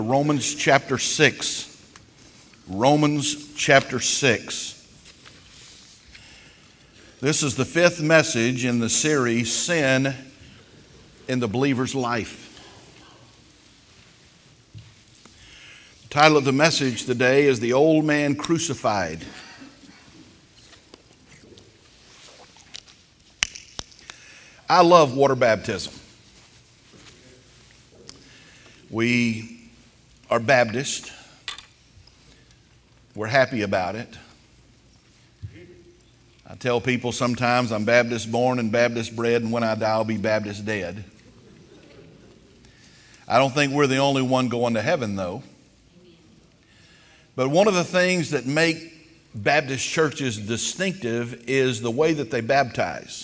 Romans chapter 6. Romans chapter 6. This is the fifth message in the series, Sin in the Believer's Life. The title of the message today is The Old Man Crucified. I love water baptism. We are Baptist. We're happy about it. I tell people sometimes I'm Baptist born and Baptist bred, and when I die I'll be Baptist dead. I don't think we're the only one going to heaven though. But one of the things that make Baptist churches distinctive is the way that they baptize.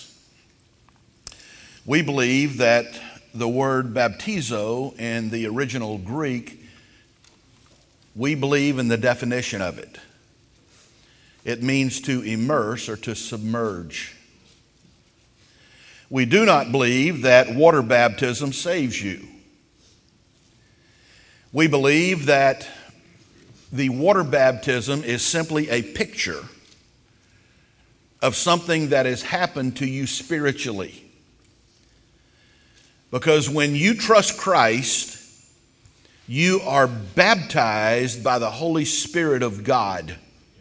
We believe that the word baptizo in the original Greek, we believe in the definition of it. It means to immerse or to submerge. We do not believe that water baptism saves you. We believe that the water baptism is simply a picture of something that has happened to you spiritually. Because when you trust Christ, you are baptized by the Holy Spirit of God.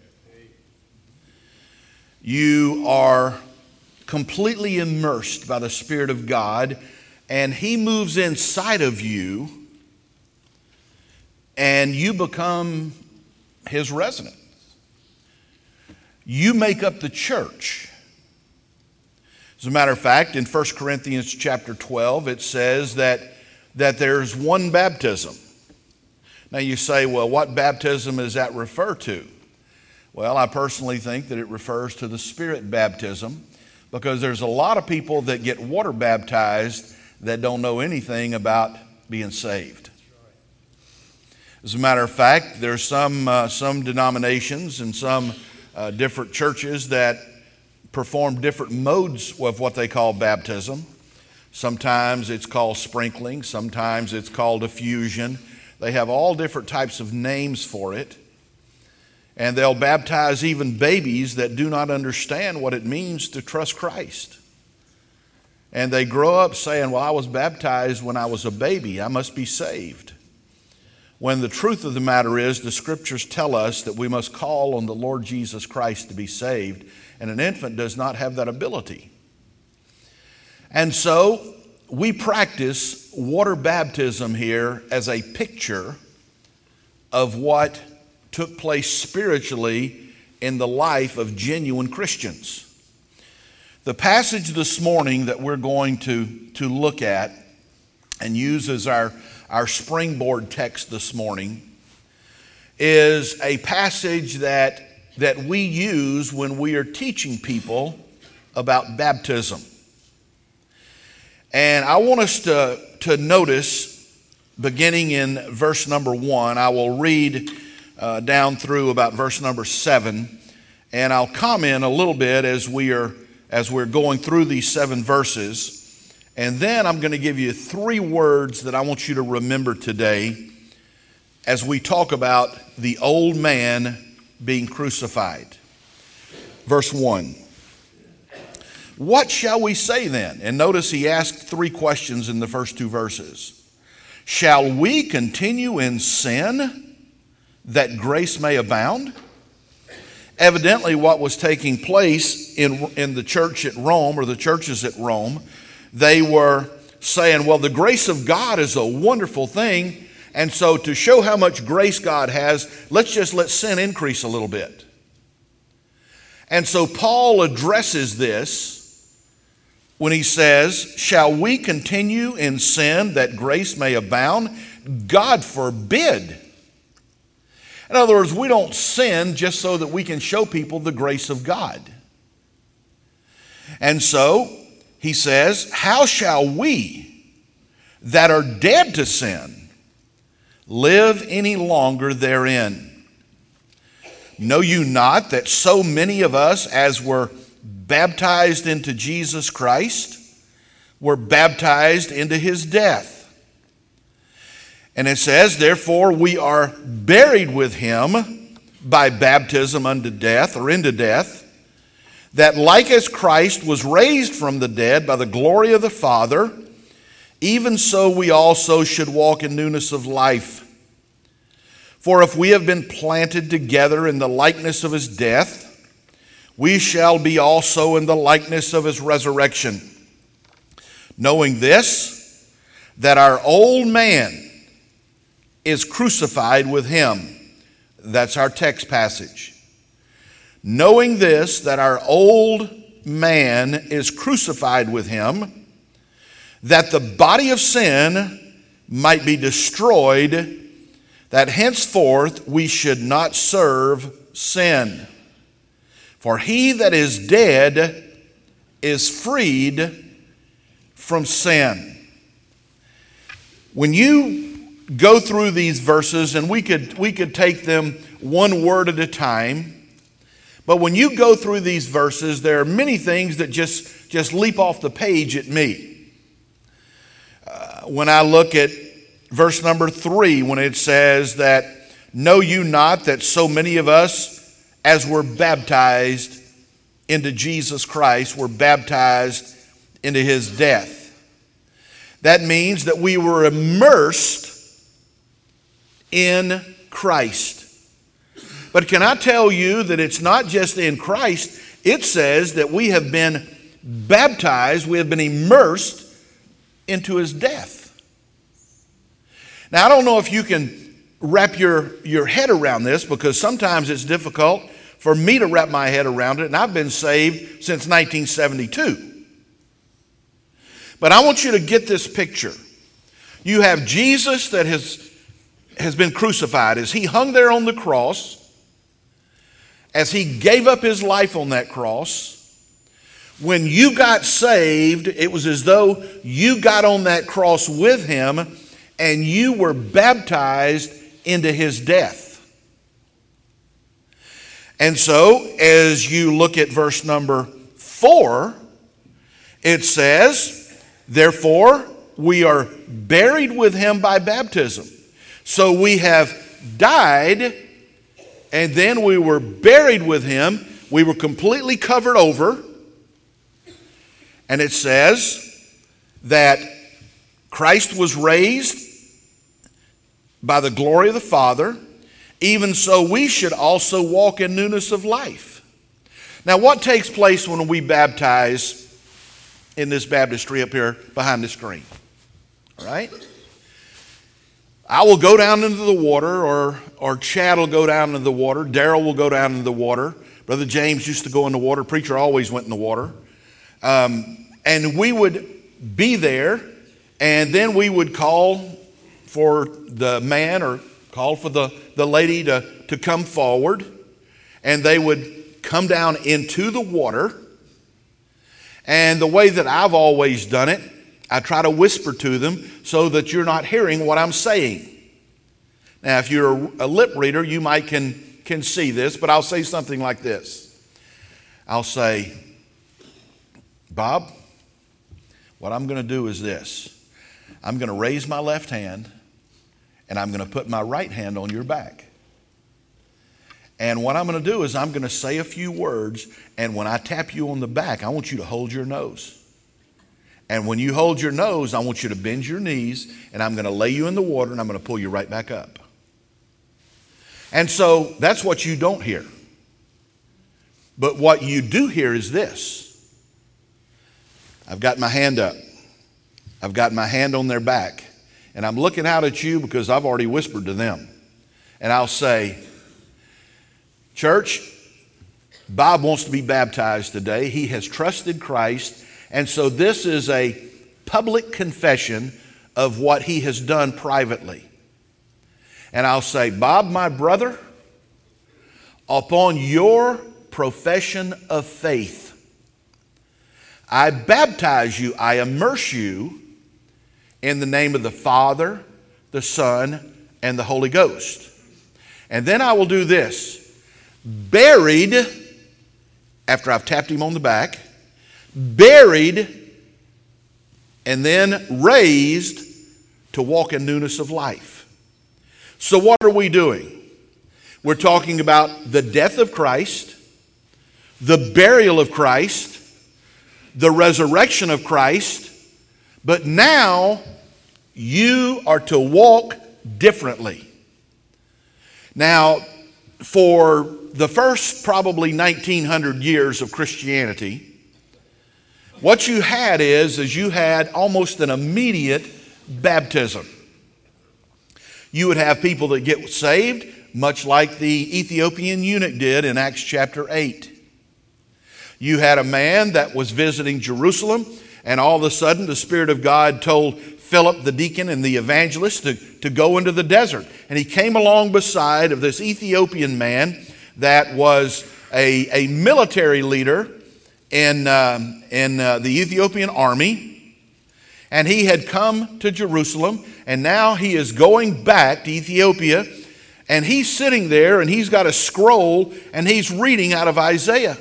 You are completely immersed by the Spirit of God, and He moves inside of you, and you become His resident. You make up the church. As a matter of fact, in 1 Corinthians chapter 12, it says that there's one baptism. Now you say, well, what baptism does that refer to? Well, I personally think that it refers to the Spirit baptism, because there's a lot of people that get water baptized that don't know anything about being saved. As a matter of fact, there's some denominations and some different churches that perform different modes of what they call baptism. Sometimes it's called sprinkling, sometimes it's called effusion. They have all different types of names for it. And they'll baptize even babies that do not understand what it means to trust Christ. And they grow up saying, well, I was baptized when I was a baby, I must be saved. When the truth of the matter is, the scriptures tell us that we must call on the Lord Jesus Christ to be saved, and an infant does not have that ability. And so we practice water baptism here as a picture of what took place spiritually in the life of genuine Christians. The passage this morning that we're going to look at and use as our springboard text this morning is a passage that we use when we are teaching people about baptism. And I want us to notice, beginning in verse number 1, I will read down through about verse number 7, and I'll comment a little bit as we're going through these 7 verses. And then I'm going to give you 3 words that I want you to remember today as we talk about the old man being crucified. Verse 1. What shall we say then? And notice he asked 3 questions in the first 2 verses. Shall we continue in sin that grace may abound? Evidently what was taking place in the church at Rome, or the churches at Rome, they were saying, well, the grace of God is a wonderful thing, and so to show how much grace God has, let's just let sin increase a little bit. And so Paul addresses this when he says, shall we continue in sin that grace may abound? God forbid. In other words, we don't sin just so that we can show people the grace of God. And so he says, how shall we that are dead to sin live any longer therein? Know you not that so many of us as were baptized into Jesus Christ were baptized into his death? And it says, therefore we are buried with him by baptism unto death, or into death, that like as Christ was raised from the dead by the glory of the Father, even so we also should walk in newness of life. For if we have been planted together in the likeness of his death, we shall be also in the likeness of his resurrection. Knowing this, that our old man is crucified with him. That's our text passage. Knowing this, that our old man is crucified with him, that the body of sin might be destroyed, that henceforth we should not serve sin. For he that is dead is freed from sin. When you go through these verses, and we could take them one word at a time, but when you go through these verses, there are many things that just leap off the page at me. When I look at verse number 3, when it says that, know you not that so many of us, as were baptized into Jesus Christ, were baptized into his death. That means that we were immersed in Christ. But can I tell you that it's not just in Christ? It says that we have been baptized, we have been immersed into his death. Now, I don't know if you can wrap your head around this, because sometimes it's difficult for me to wrap my head around it, and I've been saved since 1972. But I want you to get this picture. You have Jesus that has been crucified. As he hung there on the cross, as he gave up his life on that cross, when you got saved, it was as though you got on that cross with him and you were baptized into his death. And so, as you look at verse number 4, it says, therefore, we are buried with him by baptism. So we have died, and then we were buried with him. We were completely covered over. And it says that Christ was raised by the glory of the Father. Even so we should also walk in newness of life. Now, what takes place when we baptize in this baptistry up here behind the screen? All right? I will go down into the water, or Chad will go down into the water. Daryl will go down into the water. Brother James used to go in the water. Preacher always went in the water. And we would be there, and then we would call for the man or call for the lady to come forward, and they would come down into the water. And the way that I've always done it, I try to whisper to them so that you're not hearing what I'm saying. Now, if you're a lip reader, you might can see this, but I'll say something like this. I'll say, Bob, what I'm going to do is this. I'm going to raise my left hand, and I'm going to put my right hand on your back. And what I'm going to do is I'm going to say a few words, and when I tap you on the back, I want you to hold your nose. And when you hold your nose, I want you to bend your knees, and I'm going to lay you in the water, and I'm going to pull you right back up. And so that's what you don't hear. But what you do hear is this. I've got my hand up. I've got my hand on their back. And I'm looking out at you because I've already whispered to them. And I'll say, church, Bob wants to be baptized today. He has trusted Christ. And so this is a public confession of what he has done privately. And I'll say, Bob, my brother, upon your profession of faith, I baptize you, I immerse you in the name of the Father, the Son, and the Holy Ghost. And then I will do this. Buried, after I've tapped him on the back, buried, and then raised to walk in newness of life. So what are we doing? We're talking about the death of Christ, the burial of Christ, the resurrection of Christ, but now you are to walk differently. Now, for the first probably 1900 years of Christianity, what you had is you had almost an immediate baptism. You would have people that get saved, much like the Ethiopian eunuch did in Acts chapter 8. You had a man that was visiting Jerusalem, and all of a sudden the Spirit of God told Philip the deacon and the evangelist to go into the desert. And he came along beside of this Ethiopian man that was a military leader in the Ethiopian army. And he had come to Jerusalem, and now he is going back to Ethiopia, and he's sitting there, and he's got a scroll, and he's reading out of Isaiah.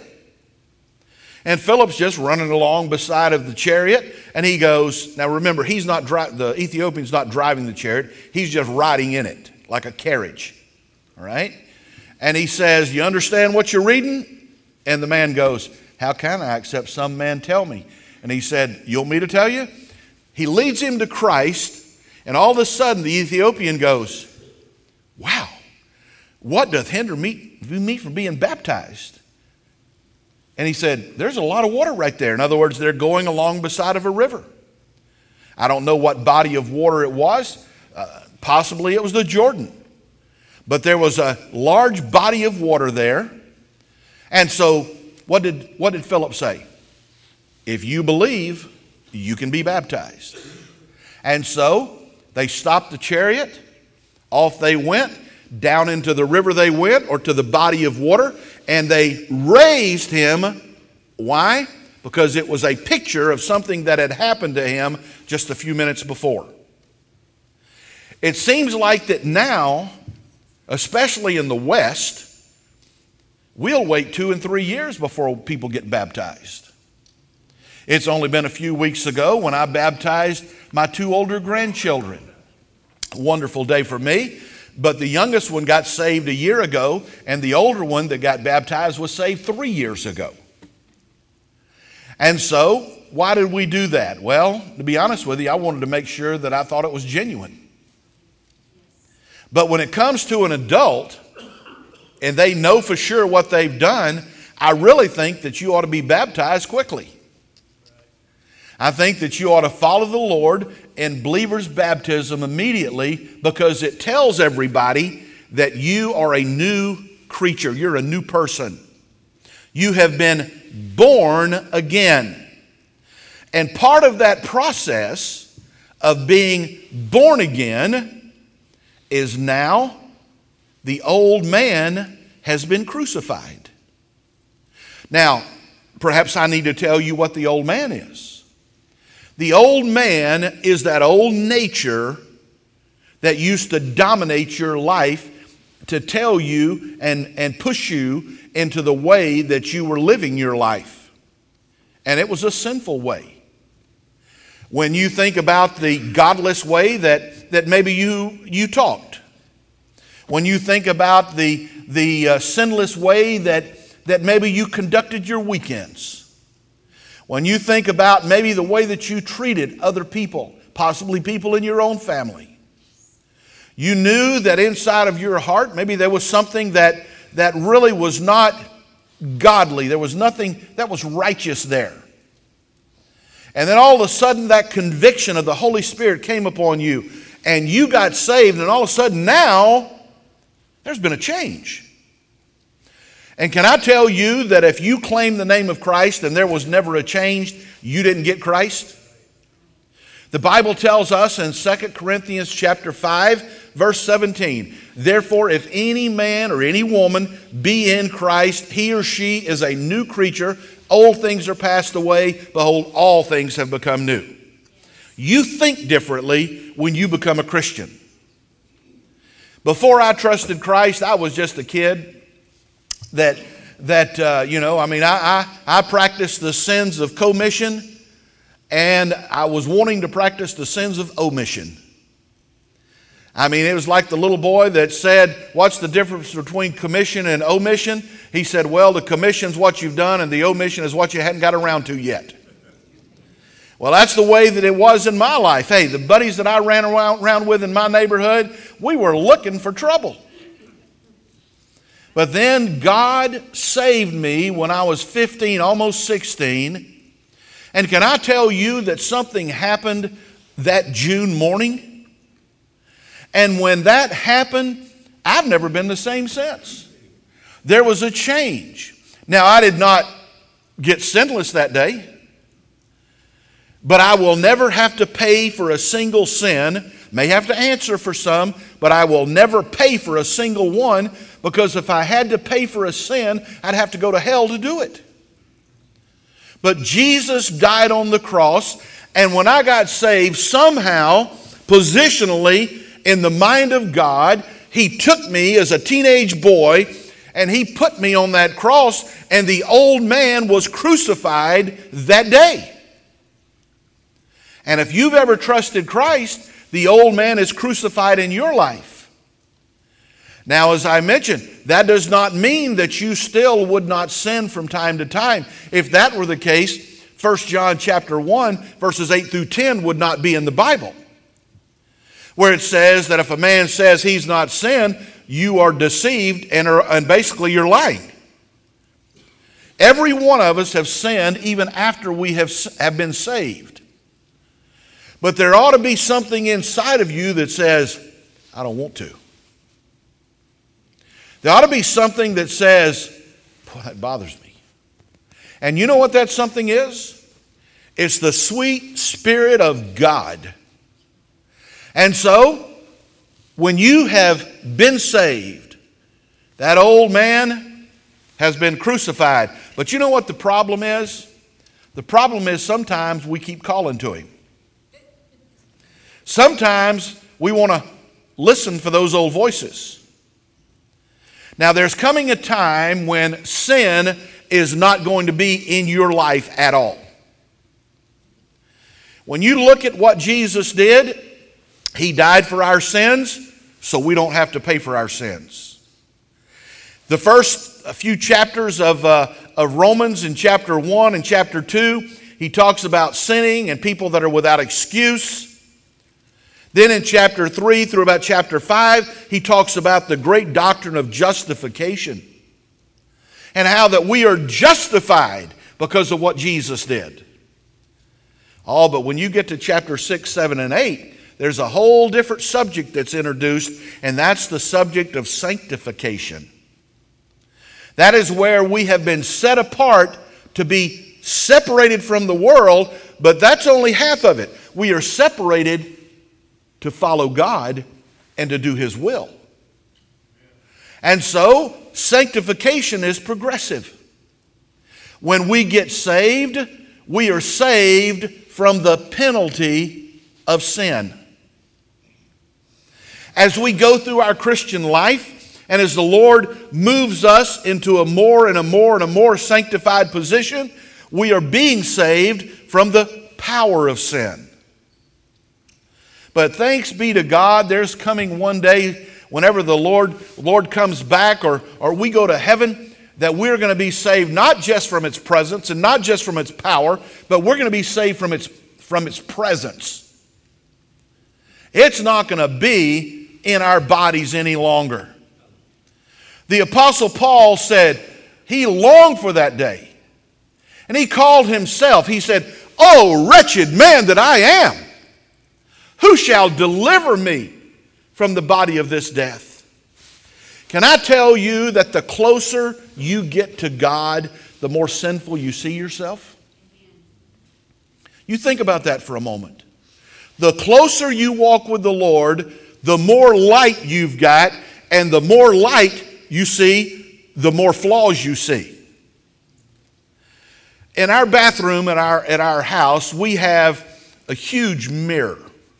And Philip's just running along beside of the chariot, and he goes, now remember, the Ethiopian's not driving the chariot, he's just riding in it, like a carriage, all right? And he says, you understand what you're reading? And the man goes, how can I except some man tell me? And he said, you want me to tell you? He leads him to Christ, and all of a sudden the Ethiopian goes, wow, what doth hinder me from being baptized? And he said, there's a lot of water right there. In other words, they're going along beside of a river. I don't know what body of water it was. Possibly it was the Jordan. But there was a large body of water there. And so what did Philip say? If you believe, you can be baptized. And so they stopped the chariot. Off they went. Down into the river they went, or to the body of water, and they raised him. Why? Because it was a picture of something that had happened to him just a few minutes before. It seems like that now, especially in the West, we'll wait 2 and 3 years before people get baptized. It's only been a few weeks ago when I baptized my 2 older grandchildren. A wonderful day for me. But the youngest one got saved a year ago, and the older one that got baptized was saved 3 years ago. And so, why did we do that? Well, to be honest with you, I wanted to make sure that I thought it was genuine. But when it comes to an adult, and they know for sure what they've done, I really think that you ought to be baptized quickly. I think that you ought to follow the Lord in believer's baptism immediately, because it tells everybody that you are a new creature. You're a new person. You have been born again. And part of that process of being born again is now the old man has been crucified. Now, perhaps I need to tell you what the old man is. The old man is that old nature that used to dominate your life, to tell you and push you into the way that you were living your life. And it was a sinful way. When you think about the godless way that maybe you talked. When you think about the sinless way that maybe you conducted your weekends. When you think about maybe the way that you treated other people, possibly people in your own family. You knew that inside of your heart, maybe there was something that really was not godly. There was nothing that was righteous there. And then all of a sudden that conviction of the Holy Spirit came upon you, and you got saved, and all of a sudden now there's been a change. And can I tell you that if you claim the name of Christ and there was never a change, you didn't get Christ? The Bible tells us in 2 Corinthians chapter 5, verse 17, therefore if any man or any woman be in Christ, he or she is a new creature. Old things are passed away. Behold, all things have become new. You think differently when you become a Christian. Before I trusted Christ, I was just a kid. I practiced the sins of commission, and I was wanting to practice the sins of omission. I mean, it was like the little boy that said, what's the difference between commission and omission? He said, well, the commission's what you've done and the omission is what you hadn't got around to yet. Well, that's the way that it was in my life. Hey, the buddies that I ran around with in my neighborhood, we were looking for trouble. But then God saved me when I was 15, almost 16. And can I tell you that something happened that June morning? And when that happened, I've never been the same since. There was a change. Now, I did not get sinless that day, but I will never have to pay for a single sin. May have to answer for some, but I will never pay for a single one, because if I had to pay for a sin, I'd have to go to hell to do it. But Jesus died on the cross, and when I got saved, somehow, positionally, in the mind of God, He took me as a teenage boy and He put me on that cross, and the old man was crucified that day. And if you've ever trusted Christ, the old man is crucified in your life. Now, as I mentioned, that does not mean that you still would not sin from time to time. If that were the case, 1 John chapter 1, verses 8 through 10 would not be in the Bible, where it says that if a man says he's not sinned, you are deceived and basically you're lying. Every one of us have sinned even after we have been saved. But there ought to be something inside of you that says, I don't want to. There ought to be something that says, boy, that bothers me. And you know what that something is? It's the sweet Spirit of God. And so, when you have been saved, that old man has been crucified. But you know what the problem is? The problem is sometimes we keep calling to Him. Sometimes we want to listen for those old voices. Now, there's coming a time when sin is not going to be in your life at all. When you look at what Jesus did, He died for our sins, so we don't have to pay for our sins. The first few chapters of Romans, in chapter 1 and chapter 2, he talks about sinning and people that are without excuse. Then in chapter 3 through about chapter 5, he talks about the great doctrine of justification and how that we are justified because of what Jesus did. Oh, but when you get to chapter 6, 7, and 8, there's a whole different subject that's introduced, and that's the subject of sanctification. That is where we have been set apart to be separated from the world, but that's only half of it. We are separated to follow God and to do His will. And so, sanctification is progressive. When we get saved, we are saved from the penalty of sin. As we go through our Christian life, and as the Lord moves us into a more and a more and a more sanctified position, we are being saved from the power of sin. But thanks be to God, there's coming one day whenever the Lord comes back or we go to heaven, that we're going to be saved not just from its presence and not just from its power, but we're going to be saved from its presence. It's not going to be in our bodies any longer. The Apostle Paul said he longed for that day. And he called himself, he said, "Oh, wretched man that I am, who shall deliver me from the body of this death?" Can I tell you that the closer you get to God, the more sinful you see yourself? You think about that for a moment. The closer you walk with the Lord, the more light you've got, and the more light you see, the more flaws you see. In our bathroom at our house, we have a huge mirror.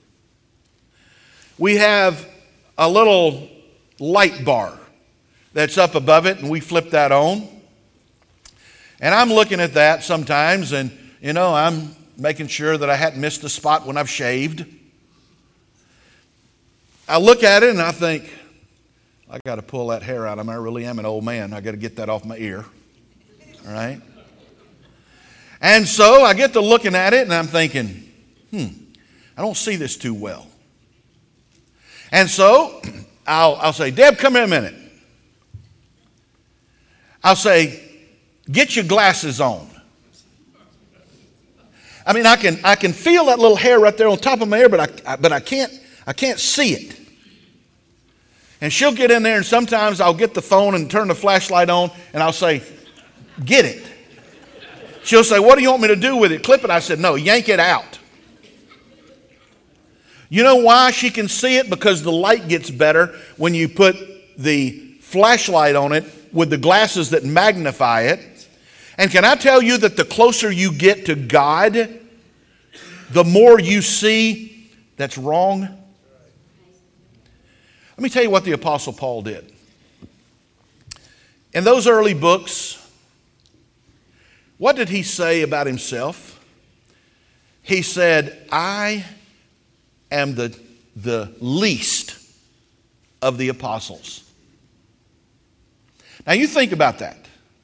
We have a little light bar that's up above it, and we flip that on. And I'm looking at that sometimes, and I'm making sure that I hadn't missed a spot when I've shaved. I look at it and I think, I got to pull that hair out. I really am an old man. I got to get that off my ear. All right? And so I get to looking at it and I'm thinking, I don't see this too well. And so I'll say, Deb, come here a minute. I'll say, get your glasses on. I mean, I can feel that little hair right there on top of my ear, but I can't see it. And she'll get in there, and sometimes I'll get the phone and turn the flashlight on, and I'll say, get it. She'll say, what do you want me to do with it? Clip it? I said, no, yank it out. You know why she can see it? Because the light gets better when you put the flashlight on it with the glasses that magnify it. And can I tell you that the closer you get to God, the more you see that's wrong? Let me tell you what the Apostle Paul did. In those early books, what did he say about himself? He said, I am the least of the apostles. Now you think about that.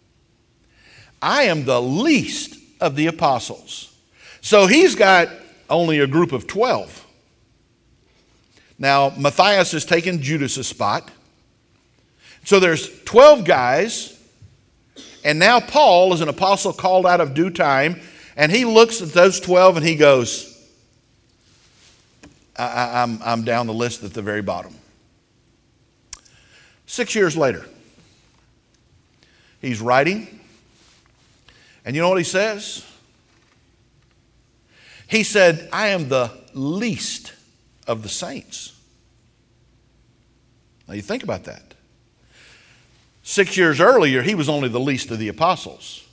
I am the least of the apostles. So he's got only a group of 12. Now Matthias has taken Judas' spot. So there's 12 guys, and now Paul is an apostle called out of due time, and he looks at those 12 and he goes, I'm down the list at the very bottom. 6 years later, he's writing, and you know what he says? He said, I am the least of the saints. Now you think about that. 6 years earlier, he was only the least of the apostles.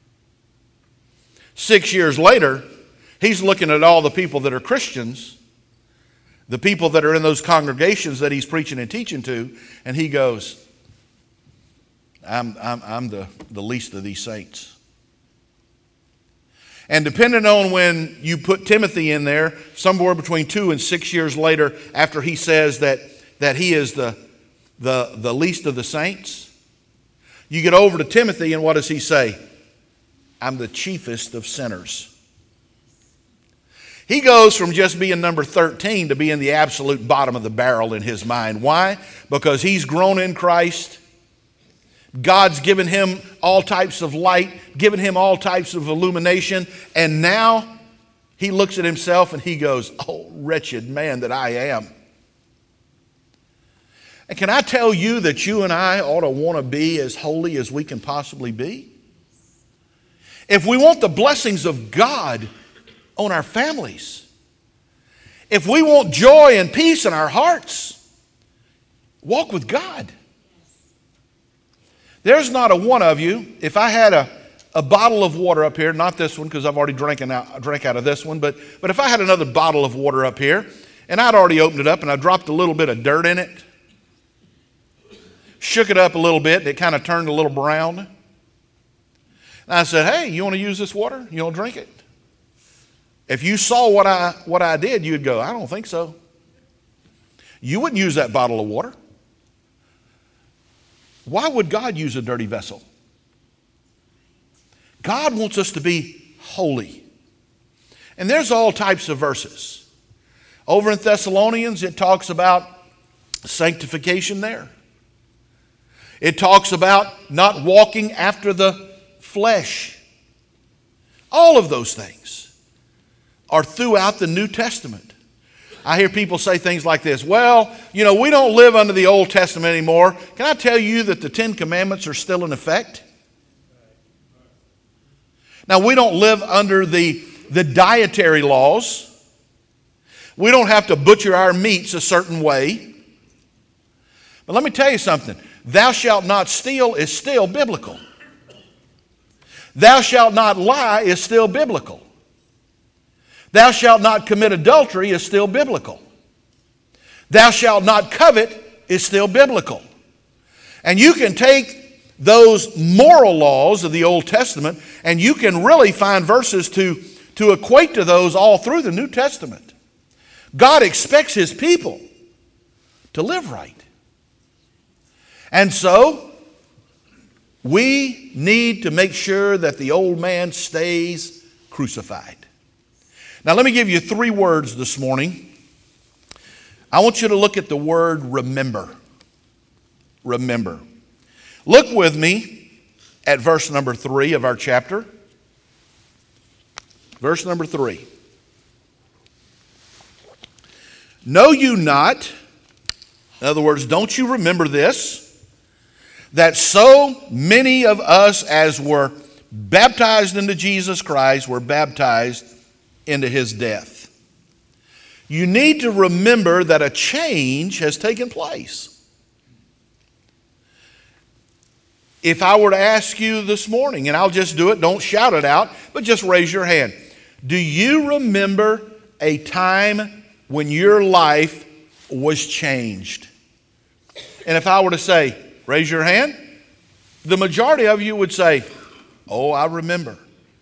6 years later, he's looking at all the people that are Christians, the people that are in those congregations that he's preaching and teaching to, and he goes, I'm the least of these saints. And depending on when you put Timothy in there, somewhere between 2 and 6 years later, after he says that he is the least of the saints, you get over to Timothy, and what does he say? I'm the chiefest of sinners. He goes from just being number 13 to being the absolute bottom of the barrel in his mind. Why? Because he's grown in Christ. God's given him all types of light, given him all types of illumination, and now he looks at himself and he goes, oh, wretched man that I am. And can I tell you that you and I ought to want to be as holy as we can possibly be? If we want the blessings of God on our families, if we want joy and peace in our hearts, walk with God. There's not a one of you, if I had a bottle of water up here, not this one because I've already drank out of this one, but if I had another bottle of water up here and I'd already opened it up and I dropped a little bit of dirt in it, shook it up a little bit, and it kind of turned a little brown. And I said, hey, you want to use this water? You want to drink it? If you saw what I did, you'd go, I don't think so. You wouldn't use that bottle of water. Why would God use a dirty vessel? God wants us to be holy. And there's all types of verses. Over in Thessalonians, it talks about sanctification there. It talks about not walking after the flesh. All of those things are throughout the New Testament. I hear people say things like this, well, we don't live under the Old Testament anymore. Can I tell you that the 10 Commandments are still in effect? Now, we don't live under the dietary laws. We don't have to butcher our meats a certain way. But let me tell you something. Thou shalt not steal is still biblical. Thou shalt not lie is still biblical. Thou shalt not commit adultery is still biblical. Thou shalt not covet is still biblical. And you can take those moral laws of the Old Testament and you can really find verses to equate to those all through the New Testament. God expects his people to live right. And so, we need to make sure that the old man stays crucified. Now, let me give you 3 words this morning. I want you to look at the word remember. Remember. Look with me at verse number 3 of our chapter. Verse number 3. Know you not, in other words, don't you remember this, that so many of us as were baptized into Jesus Christ were baptized into his death? You need to remember that a change has taken place. If I were to ask you this morning, and I'll just do it, don't shout it out, but just raise your hand. Do you remember a time when your life was changed? And if I were to say, raise your hand, the majority of you would say, oh, I remember.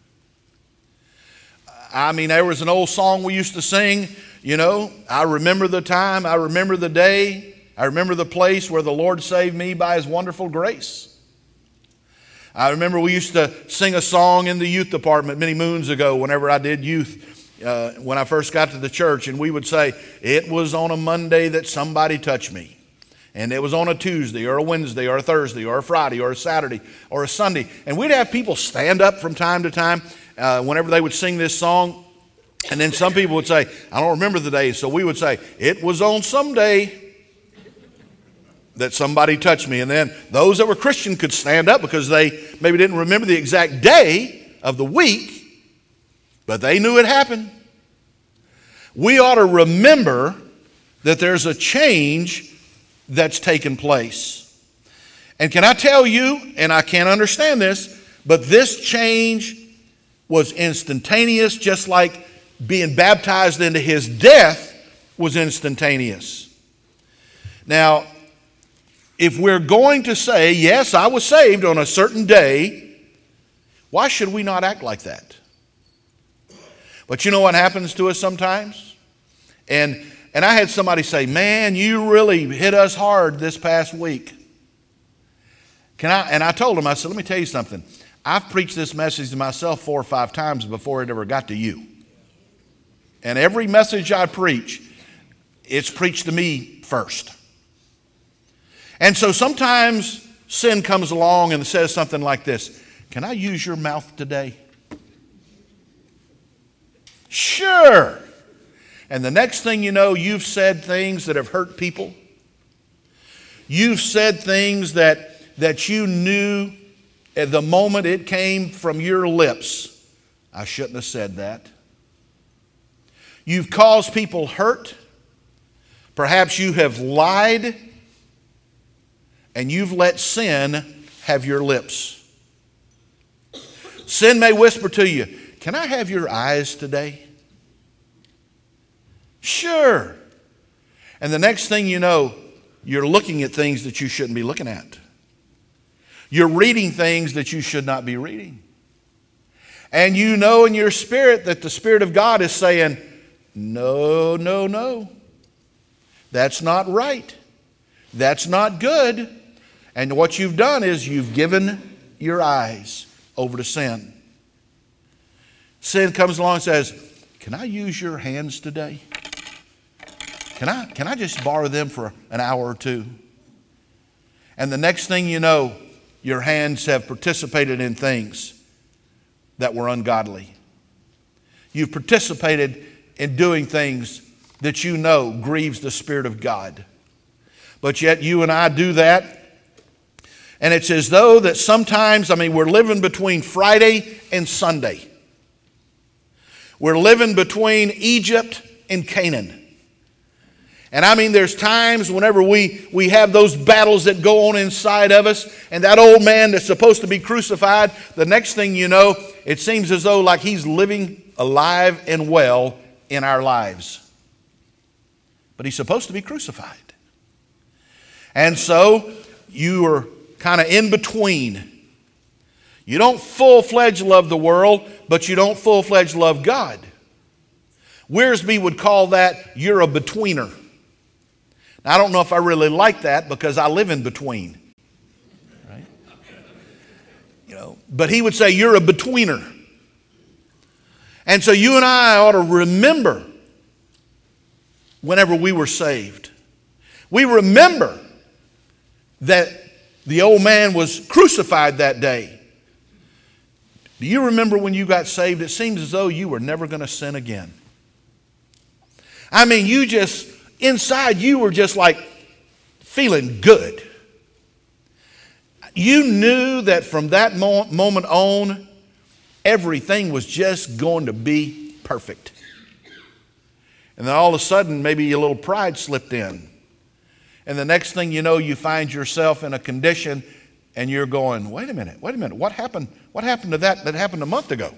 I mean, there was an old song we used to sing, you know, I remember the time, I remember the day, I remember the place where the Lord saved me by his wonderful grace. I remember we used to sing a song in the youth department many moons ago whenever I did youth, when I first got to the church, and we would say, it was on a Monday that somebody touched me. And it was on a Tuesday or a Wednesday or a Thursday or a Friday or a Saturday or a Sunday. And we'd have people stand up from time to time whenever they would sing this song. And then some people would say, I don't remember the day. So we would say, it was on some day that somebody touched me. And then those that were Christian could stand up because they maybe didn't remember the exact day of the week, but they knew it happened. We ought to remember that there's a change that's taken place. And can I tell you, and I can't understand this, but this change was instantaneous, just like being baptized into his death was instantaneous. Now, if we're going to say, yes, I was saved on a certain day, why should we not act like that? But you know what happens to us sometimes? And I had somebody say, man, you really hit us hard this past week. And I told him, I said, let me tell you something. I've preached this message to myself 4 or 5 times before it ever got to you. And every message I preach, it's preached to me first. And so sometimes sin comes along and says something like this, can I use your mouth today? Sure. And the next thing you know, you've said things that have hurt people. You've said things that you knew at the moment it came from your lips, I shouldn't have said that. You've caused people hurt. Perhaps you have lied, and you've let sin have your lips. Sin may whisper to you, can I have your eyes today? Sure. And the next thing you know, you're looking at things that you shouldn't be looking at. You're reading things that you should not be reading. And you know in your spirit that the Spirit of God is saying, no, no, no. That's not right. That's not good. And what you've done is you've given your eyes over to sin. Sin comes along and says, can I use your hands today? Can I just borrow them for an hour or two? And the next thing you know, your hands have participated in things that were ungodly. You've participated in doing things that you know grieves the Spirit of God. But yet you and I do that. And it's as though that sometimes, we're living between Friday and Sunday. We're living between Egypt and Canaan. And there's times whenever we have those battles that go on inside of us, and that old man that's supposed to be crucified, the next thing you know, it seems as though like he's living alive and well in our lives. But he's supposed to be crucified. And so you are kind of in between. You don't full-fledged love the world, but you don't full-fledged love God. Wiersbe would call that you're a betweener. Now, I don't know if I really like that because I live in between. Right? But he would say, you're a betweener. And so you and I ought to remember whenever we were saved. We remember that the old man was crucified that day. Do you remember when you got saved? It seems as though you were never going to sin again. I mean, inside you were just like feeling good. You knew that from that moment on, everything was just going to be perfect. And then all of a sudden, maybe a little pride slipped in. And the next thing you know, you find yourself in a condition and you're going, wait a minute, what happened to that happened a month ago?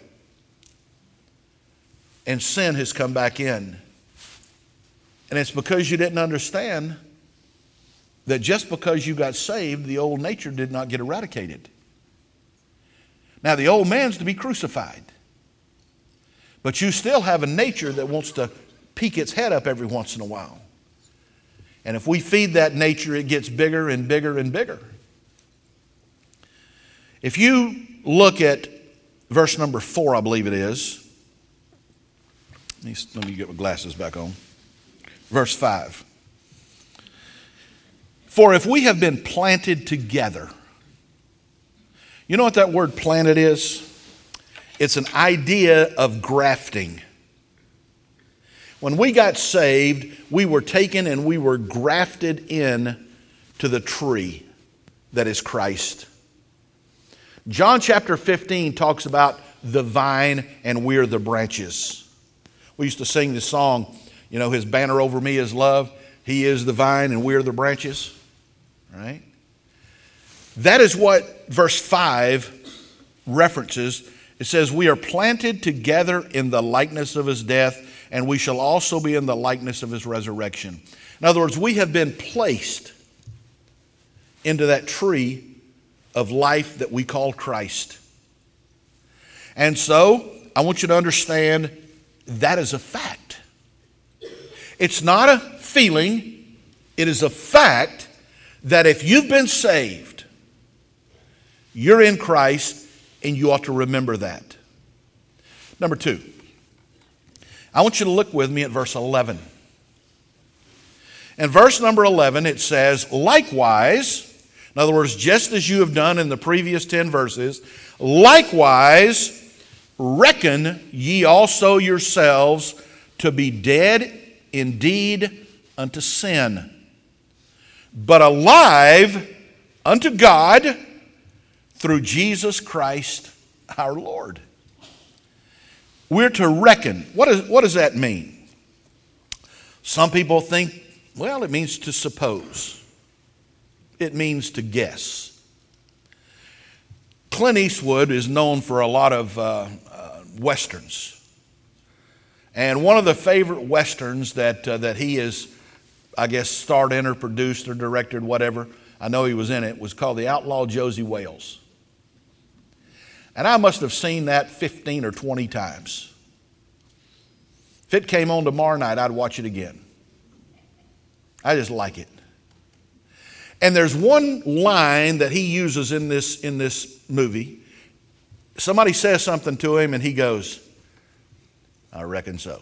And sin has come back in. And it's because you didn't understand that just because you got saved, the old nature did not get eradicated. Now, the old man's to be crucified. But you still have a nature that wants to peek its head up every once in a while. And if we feed that nature, it gets bigger and bigger and bigger. If you look at verse number 4, I believe it is. Let me get my glasses back on. Verse 5. For if we have been planted together. You know what that word planted is? It's an idea of grafting. When we got saved, we were taken and we were grafted in to the tree that is Christ. John chapter 15 talks about the vine and we're the branches. We used to sing this song, his banner over me is love. He is the vine and we're the branches. Right? That is what verse 5 references. It says, we are planted together in the likeness of his death, and we shall also be in the likeness of his resurrection. In other words, we have been placed into that tree of life that we call Christ. And so, I want you to understand that is a fact. It's not a feeling, it is a fact that if you've been saved, you're in Christ, and you ought to remember that. Number 2, I want you to look with me at verse 11. In verse number 11, it says, likewise, in other words, just as you have done in the previous 10 verses, likewise, reckon ye also yourselves to be dead indeed unto sin, but alive unto God through Jesus Christ our Lord. We're to reckon. What does that mean? Some people think, well, it means to suppose. It means to guess. Clint Eastwood is known for a lot of westerns. And one of the favorite westerns that he is, I guess, starred in or produced or directed, whatever, I know he was in it, was called The Outlaw Josey Wales. And I must have seen that 15 or 20 times. If it came on tomorrow night, I'd watch it again. I just like it. And there's one line that he uses in this movie. Somebody says something to him and he goes, I reckon so.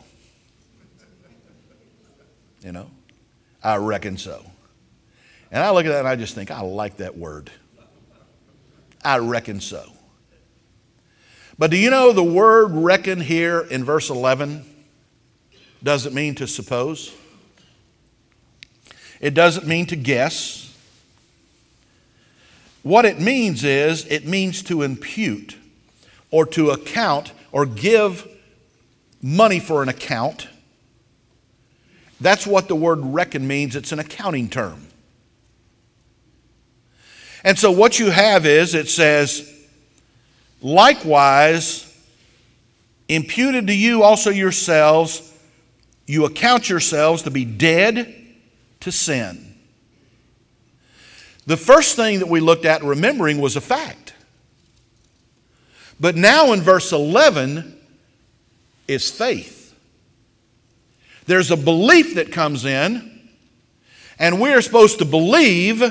I reckon so. And I look at that and I just think, I like that word. I reckon so. But do you know the word reckon here in verse 11 doesn't mean to suppose? It doesn't mean to guess. What it means is, it means to impute or to account or give money for an account. That's what the word reckon means. It's an accounting term. And so what you have is, it says, likewise, imputed to you also yourselves, you account yourselves to be dead to sin. The first thing that we looked at remembering was a fact. But now in verse 11, it's faith. There's a belief that comes in, And we're supposed to believe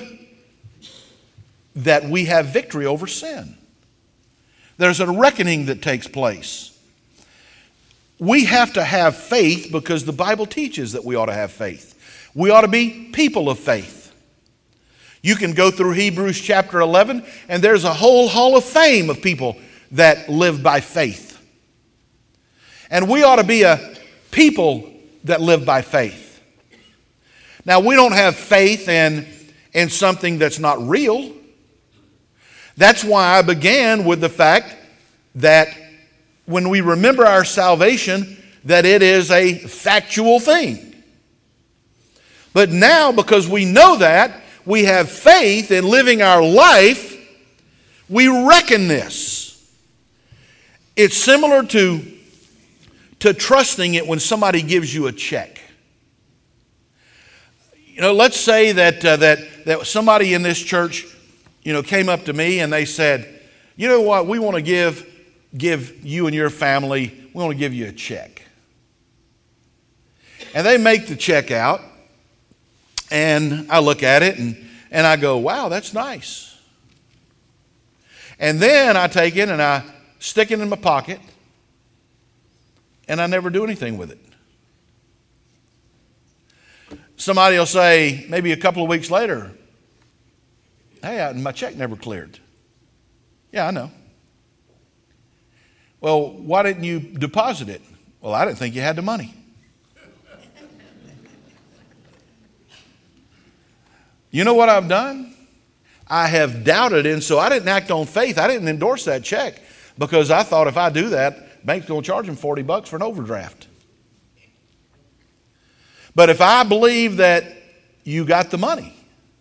that we have victory over sin. There's a reckoning that takes place. We have to have faith because the Bible teaches that we ought to have faith. We ought to be people of faith. You can go through Hebrews chapter 11, and there's a whole hall of fame of people that live by faith. And we ought to be a people that live by faith. Now, we don't have faith in something that's not real. That's why I began with the fact that when we remember our salvation, that it is a factual thing. But now, because we know that, we have faith in living our life, we reckon this. It's similar to trusting it when somebody gives you a check. Let's say that somebody in this church, came up to me and they said, you know what, we want to give you and your family, we want to give you a check. And they make the check out, and I look at it and I go, wow, that's nice. And then I take it and I stick it in my pocket, and I never do anything with it. Somebody will say, maybe a couple of weeks later, hey, my check never cleared. Yeah, I know. Well, why didn't you deposit it? Well, I didn't think you had the money. You know what I've done? I have doubted, and so I didn't act on faith. I didn't endorse that check because I thought if I do that, bank's going to charge them $40 for an overdraft. But if I believe that you got the money,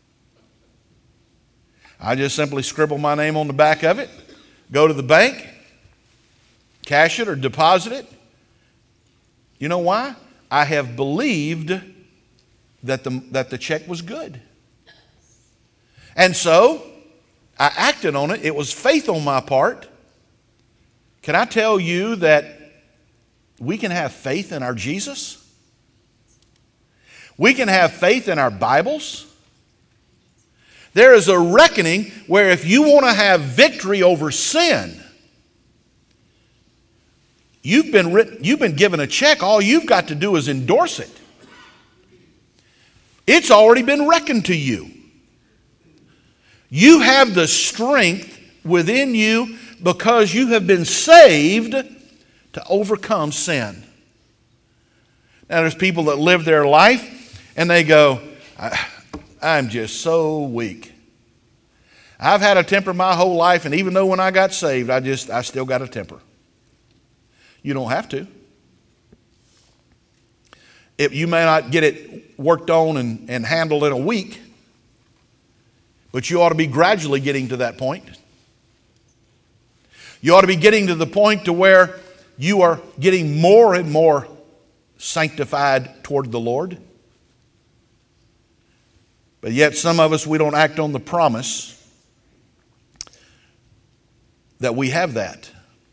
I just simply scribble my name on the back of it, go to the bank, cash it or deposit it. You know why? I have believed that the check was good. And so I acted on it. It was faith on my part. Can I tell you that we can have faith in our Jesus? We can have faith in our Bibles. There is a reckoning where if you want to have victory over sin, you've been given a check. All you've got to do is endorse it. It's already been reckoned to you. You have the strength within you because you have been saved to overcome sin. Now there's people that live their life and they go, I'm just so weak. I've had a temper my whole life, and even though when I got saved, I still got a temper. You don't have to. You may not get it worked on and handled in a week, but you ought to be gradually getting to that point. You ought to be getting to the point to where you are getting more and more sanctified toward the Lord. But yet some of us, we don't act on the promise that we have that.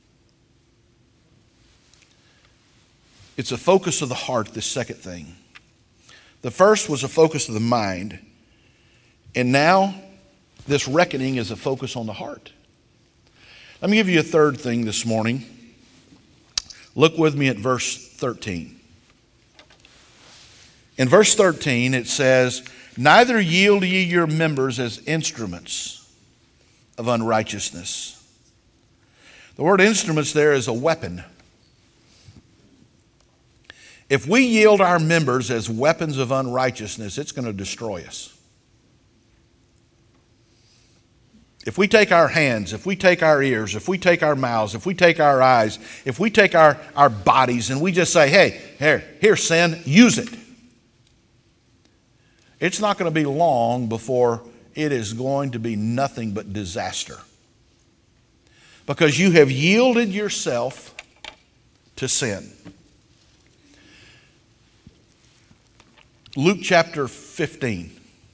It's a focus of the heart, this second thing. The first was a focus of the mind. And now this reckoning is a focus on the heart. Let me give you a third thing this morning. Look with me at verse 13. In verse 13 it says, neither yield ye your members as instruments of unrighteousness. The word instruments there is a weapon. If we yield our members as weapons of unrighteousness, it's going to destroy us. If we take our hands, if we take our ears, if we take our mouths, if we take our eyes, if we take our bodies and we just say, hey, here sin, use it. It's not going to be long before it is going to be nothing but disaster. Because you have yielded yourself to sin. Luke chapter 15.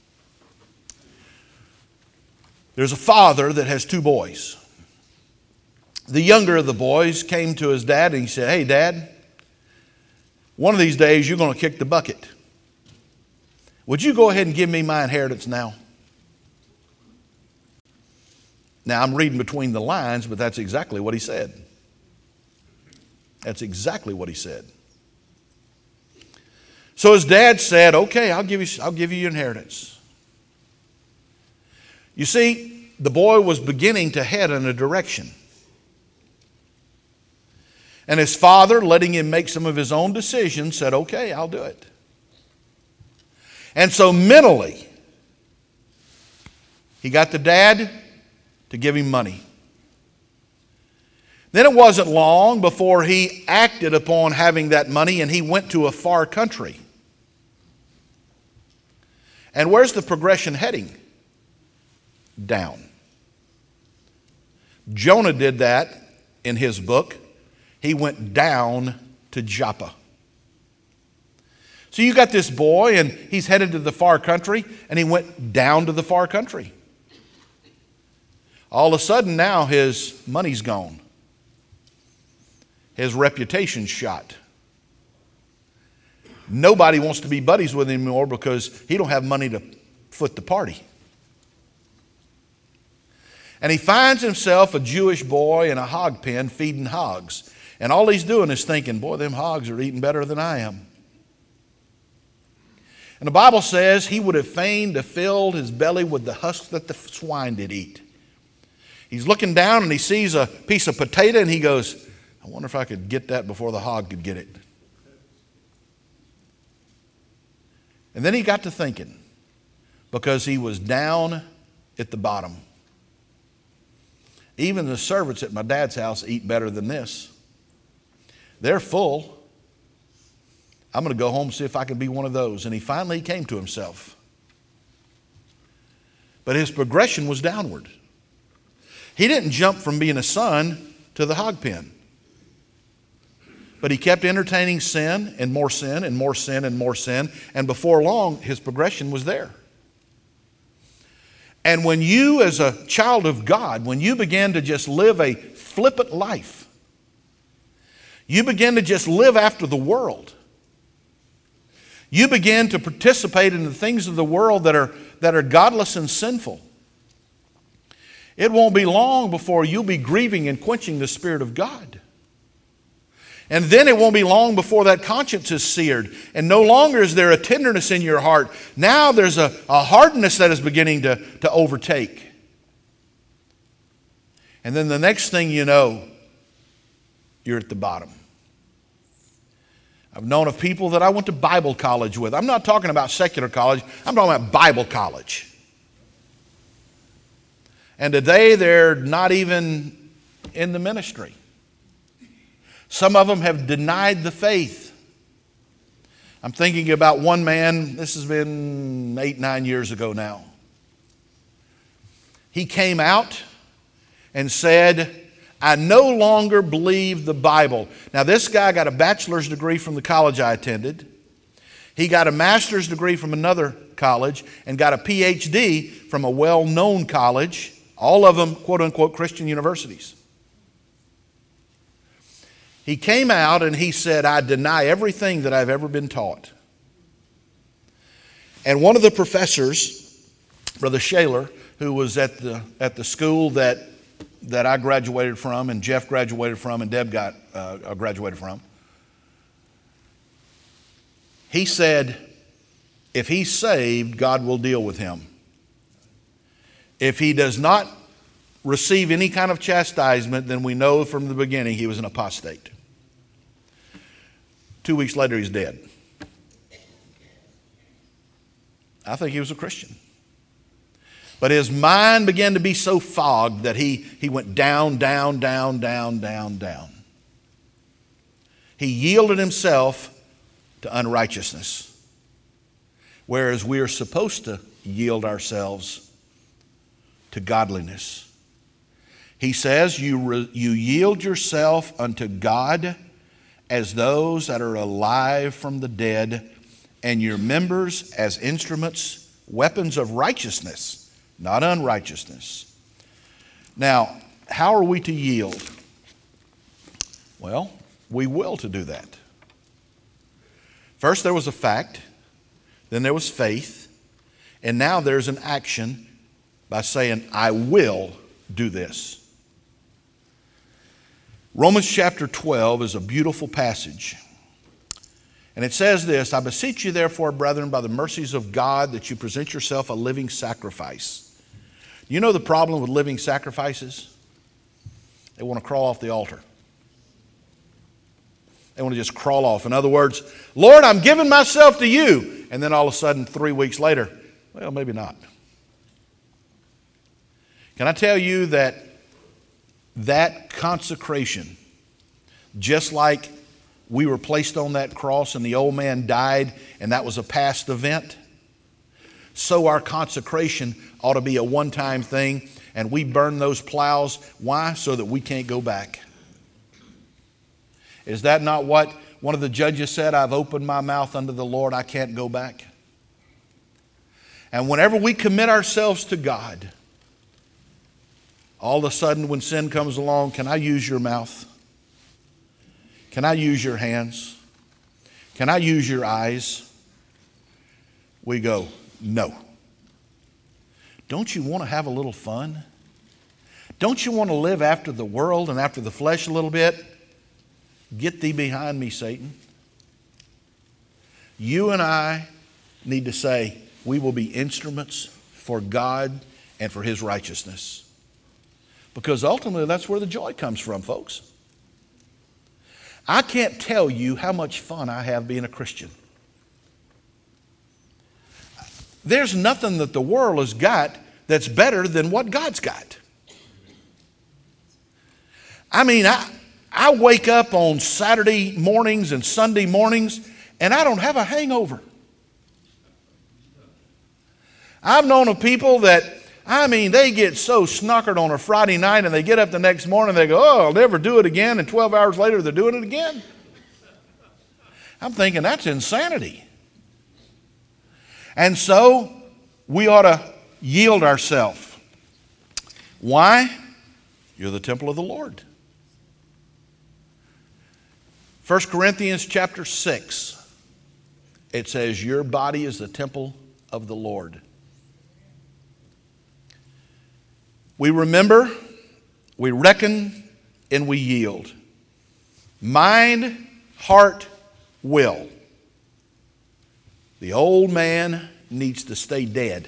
There's a father that has two boys. The younger of the boys came to his dad and he said, hey, Dad, one of these days you're going to kick the bucket. Would you go ahead and give me my inheritance now? Now, I'm reading between the lines, but that's exactly what he said. That's exactly what he said. So his dad said, okay, I'll give you your inheritance. You see, the boy was beginning to head in a direction. And his father, letting him make some of his own decisions, said, okay, I'll do it. And so mentally, he got the dad to give him money. Then it wasn't long before he acted upon having that money, and he went to a far country. And where's the progression heading? Down. Jonah did that in his book. He went down to Joppa. So you got this boy, and he's headed to the far country, and he went down to the far country. All of a sudden now his money's gone. His reputation's shot. Nobody wants to be buddies with him anymore because he don't have money to foot the party. And he finds himself a Jewish boy in a hog pen feeding hogs. And all he's doing is thinking, boy, them hogs are eating better than I am. And the Bible says he would have fain to fill his belly with the husks that the swine did eat. He's looking down and he sees a piece of potato and he goes, I wonder if I could get that before the hog could get it. And then he got to thinking, because he was down at the bottom. Even the servants at my dad's house eat better than this. They're full. I'm going to go home and see if I can be one of those. And he finally came to himself. But his progression was downward. He didn't jump from being a son to the hog pen. But he kept entertaining sin and more sin and more sin and more sin. And before long, his progression was there. And when you, as a child of God, when you begin to just live a flippant life, you begin to just live after the world. You begin to participate in the things of the world that are godless and sinful. It won't be long before you'll be grieving and quenching the Spirit of God. And then it won't be long before that conscience is seared. And no longer is there a tenderness in your heart. Now there's a hardness that is beginning to overtake. And then the next thing you know, you're at the bottom. I've known of people that I went to Bible college with. I'm not talking about secular college. I'm talking about Bible college. And today they're not even in the ministry. Some of them have denied the faith. I'm thinking about one man, this has been 8-9 years ago now. He came out and said, I no longer believe the Bible. Now this guy got a bachelor's degree from the college I attended. He got a master's degree from another college and got a PhD from a well-known college, all of them quote-unquote Christian universities. He came out and he said, I deny everything that I've ever been taught. And one of the professors, Brother Shaler, who was at the school that I graduated from, and Jeff graduated from, and Deb graduated from, he said, if he's saved, God will deal with him. If he does not receive any kind of chastisement, then we know from the beginning he was an apostate. 2 weeks later, he's dead. I think he was a Christian. But his mind began to be so fogged that he went down, down, down, down, down, down. He yielded himself to unrighteousness, whereas we are supposed to yield ourselves to godliness. He says, you yield yourself unto God as those that are alive from the dead, and your members as instruments, weapons of righteousness, not unrighteousness. Now, how are we to yield? Well, we will to do that. First, there was a fact. then there was faith, and now there's an action by saying, I will do this. Romans chapter 12 is a beautiful passage. And it says this, I beseech you therefore, brethren, by the mercies of God, that you present yourself a living sacrifice. You know the problem with living sacrifices? They want to crawl off the altar. They want to just crawl off. In other words, Lord, I'm giving myself to you. And then all of a sudden, 3 weeks later, well, maybe not. Can I tell you that consecration, just like we were placed on that cross and the old man died and that was a past event, so our consecration ought to be a one-time thing, and we burn those plows. Why? So that we can't go back. Is that not what one of the judges said? I've opened my mouth unto the Lord, I can't go back. And whenever we commit ourselves to God, all of a sudden when sin comes along, can I use your mouth? Can I use your hands? Can I use your eyes? We go, no. Don't you want to have a little fun? Don't you want to live after the world and after the flesh a little bit? Get thee behind me, Satan. You and I need to say, we will be instruments for God and for His righteousness. Because ultimately, that's where the joy comes from, folks. I can't tell you how much fun I have being a Christian. There's nothing that the world has got that's better than what God's got. I mean, I wake up on Saturday mornings and Sunday mornings, and I don't have a hangover. I've known of people that, they get so snockered on a Friday night and they get up the next morning and they go, oh, I'll never do it again. And 12 hours later, they're doing it again. I'm thinking that's insanity. And so we ought to yield ourselves. Why? You're the temple of the Lord. 1 Corinthians chapter 6, it says, your body is the temple of the Lord. We remember, we reckon, and we yield. Mind, heart, will. The old man needs to stay dead.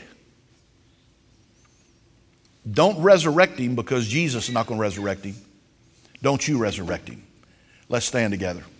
Don't resurrect him because Jesus is not going to resurrect him. Don't you resurrect him. Let's stand together.